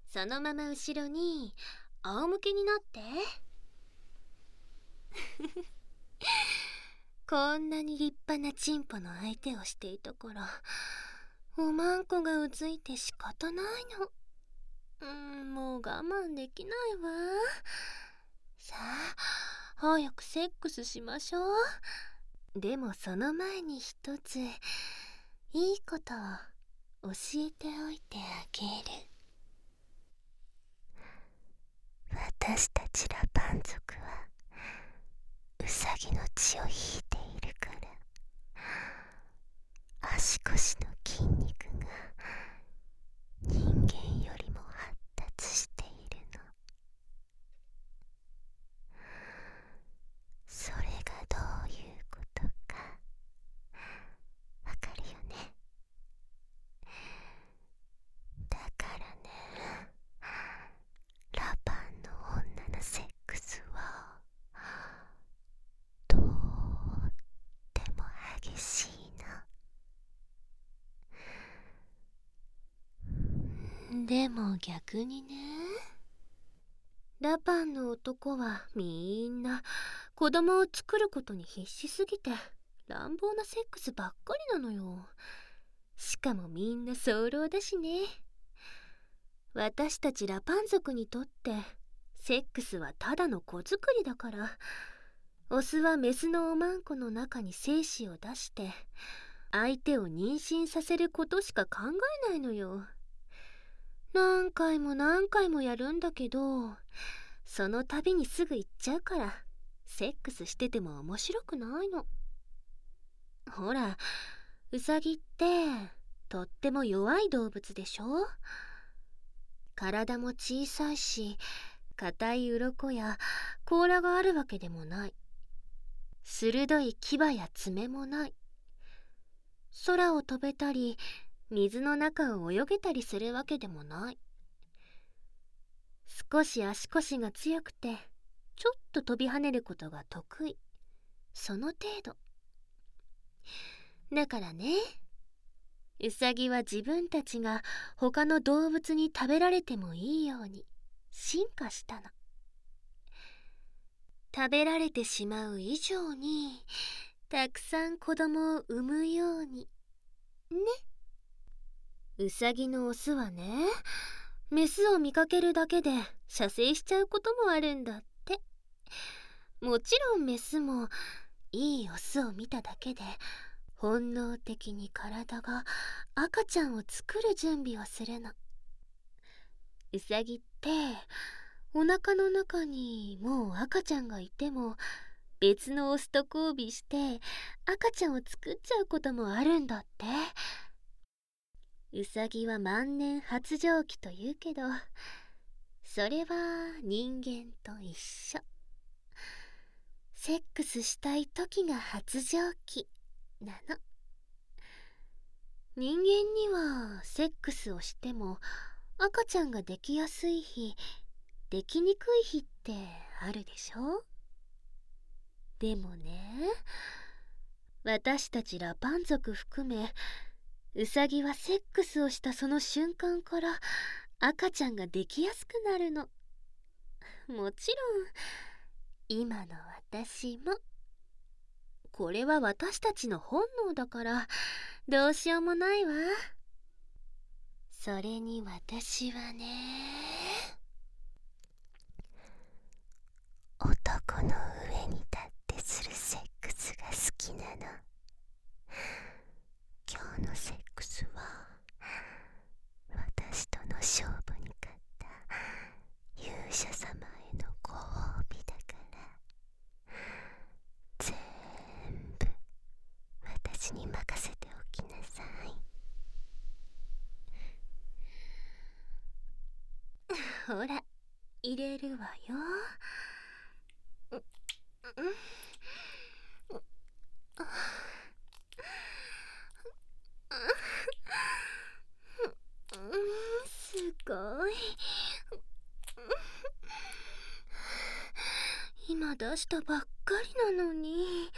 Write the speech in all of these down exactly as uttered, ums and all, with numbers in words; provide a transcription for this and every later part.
そのまま後ろに仰向けになって。こんなに立派なチンポの相手をしていたからおまんこがうずいて仕方ないの。うーん、もう我慢できないわ。さあ早くセックスしましょう。でもその前に一ついいことを教えておいてあげる。私たちラパン族はウサギの血を引いているから足腰の筋肉が人間よりも発達しているの。それがどういうことかわかるよね。だからね、ラパンの女のセックスはとっても激しいの。でも逆にね、ラパンの男はみんな子供を作ることに必死すぎて乱暴なセックスばっかりなのよ。しかもみんな早漏だしね。私たちラパン族にとってセックスはただの子作りだから、オスはメスのおまんこの中に精子を出して相手を妊娠させることしか考えないのよ。何回も何回もやるんだけど、その度にすぐ行っちゃうからセックスしてても面白くないの。ほら、ウサギってとっても弱い動物でしょ。体も小さいし、硬い鱗や甲羅があるわけでもない。鋭い牙や爪もない。空を飛べたり水の中を泳げたりするわけでもない。少し足腰が強くてちょっと飛び跳ねることが得意、その程度だからね。ウサギは自分たちが他の動物に食べられてもいいように進化したの。食べられてしまう以上にたくさん子供を産むようにね。ウサギのオスはね、メスを見かけるだけで射精しちゃうこともあるんだって。もちろんメスもいいオスを見ただけで本能的に体が赤ちゃんを作る準備をするの。ウサギってお腹の中にもう赤ちゃんがいても別のオスと交尾して赤ちゃんを作っちゃうこともあるんだって。ウサギは万年発情期と言うけど、それは人間と一緒。セックスしたい時が発情期なの。人間にはセックスをしても赤ちゃんができやすい日、できにくい日ってあるでしょ。でもね、私たちラパン族含めウサギはセックスをしたその瞬間から赤ちゃんができやすくなるの。もちろん今の私も。これは私たちの本能だからどうしようもないわ。それに私はね、男の上に立ってするセックスが好きなの。今日のセックスは私との勝負に勝った勇者様へのご褒美だから、全部私に任せておきなさい。ほら、入れるわよ。すごい。今出したばっかりなのに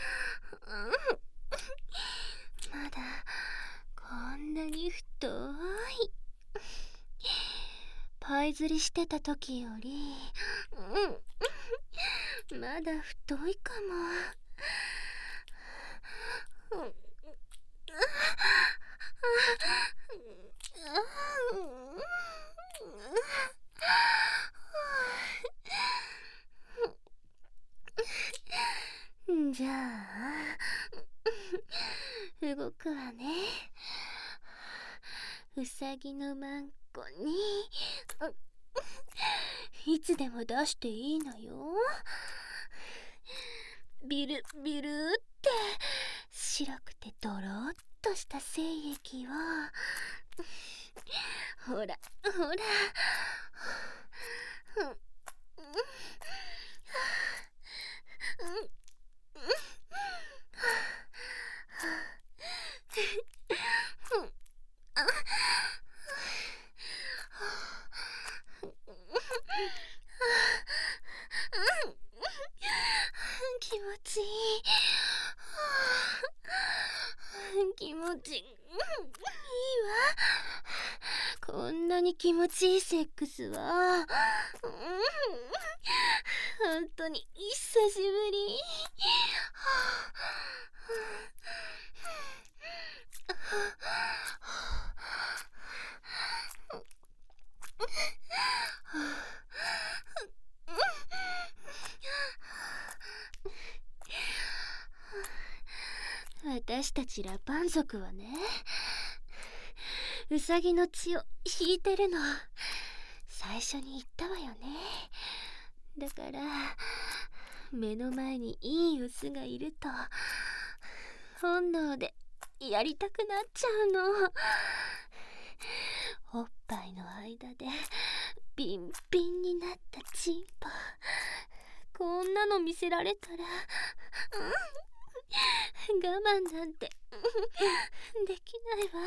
まだこんなに太い。パ這いずりしてた時より、うん、まだ太いかも。うん、じゃあ動くわね。うさぎのマンコにいつでも出していいのよ。ビルビルって白くてドロッとした精液をほらほら、うんうん気持ちいい。気持ちいいわ。こんなに気持ちいいセックスは本当に久しぶり。私たちラパン族はね、ウサギの血を引いてるの最初に言ったわよね。だから目の前にいいオスがいると本能でやりたくなっちゃうの。おっぱいの間でビンビンになったチンポ、こんなの見せられたら、うん、我慢なんてできないわ。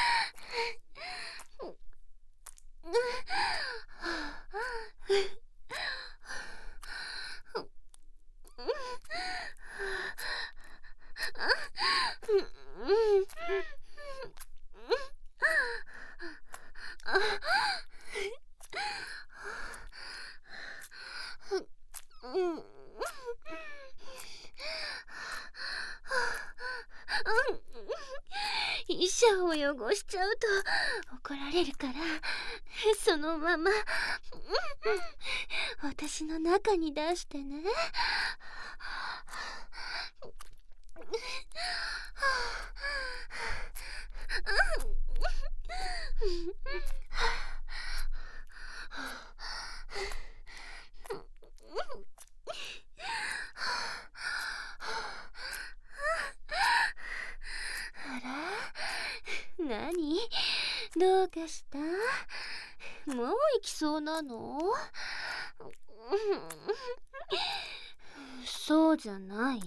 衣装を汚しちゃうと怒られるから、そのまま私の中に出してね。なに？どうかした？もう行きそうなの？そうじゃない？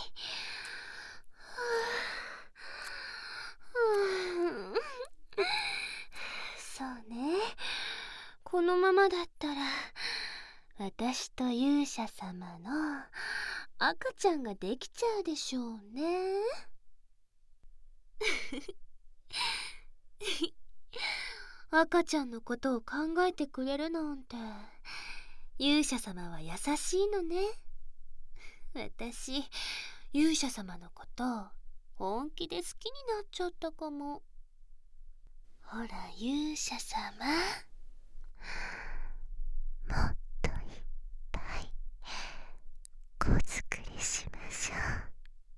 そうね。このままだったら私と勇者様の赤ちゃんができちゃうでしょうね。赤ちゃんのことを考えてくれるなんて、勇者様は優しいのね。私、勇者様のこと本気で好きになっちゃったかも。ほら勇者様、もっといっぱい子作りしましょう。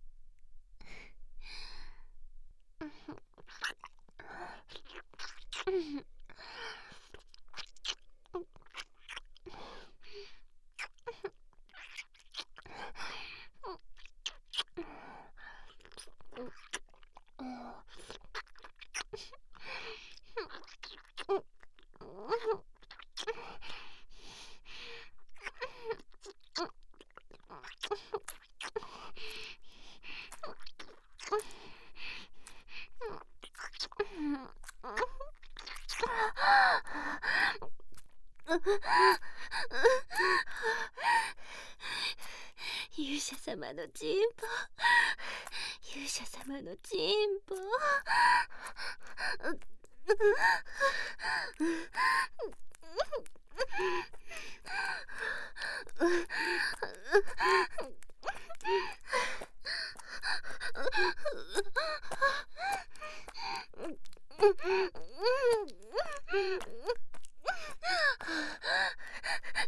勇者様のチンポ、勇者様のチンポ。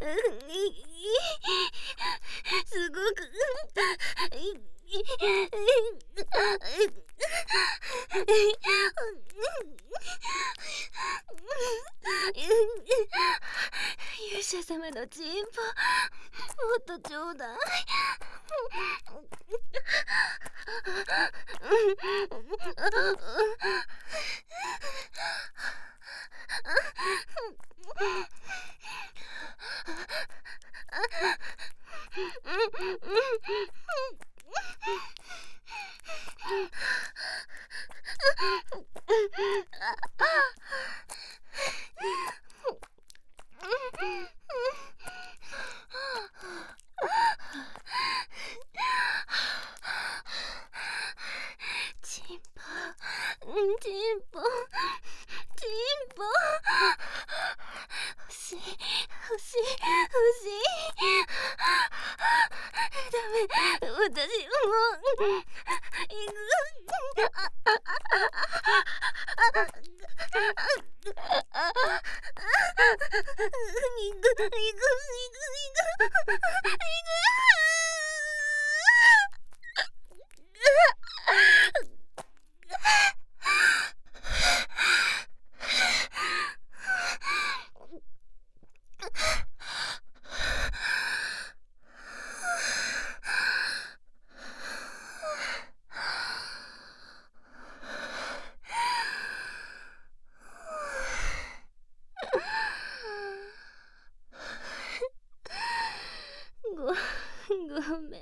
すごく勇者様のチンポ、もっとちょうだい。チンポ、チンポ、チンポ、欲しい、欲しい、欲しい。ダメ、私もう行く。行く、行く、行く、行く、行く。ご、ごめん。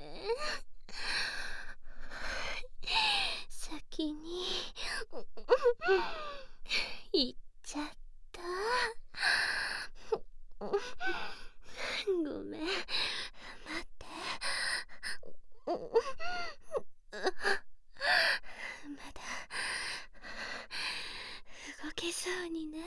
先に行っちゃった。ごめん、待って。まだ動けそうにない。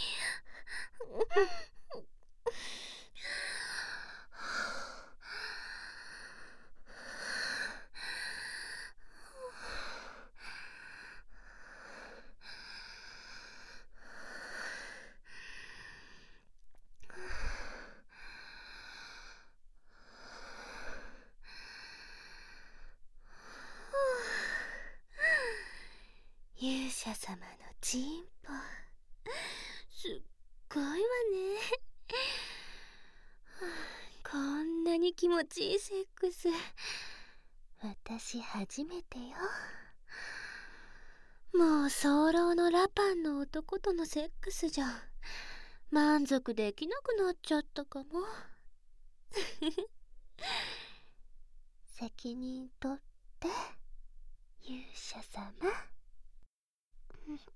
勇者様のチンポ、すっごいわね。こんなに気持ちいいセックス、私初めてよ。もう早漏のラパンの男とのセックスじゃ満足できなくなっちゃったかも。責任取って、勇者様。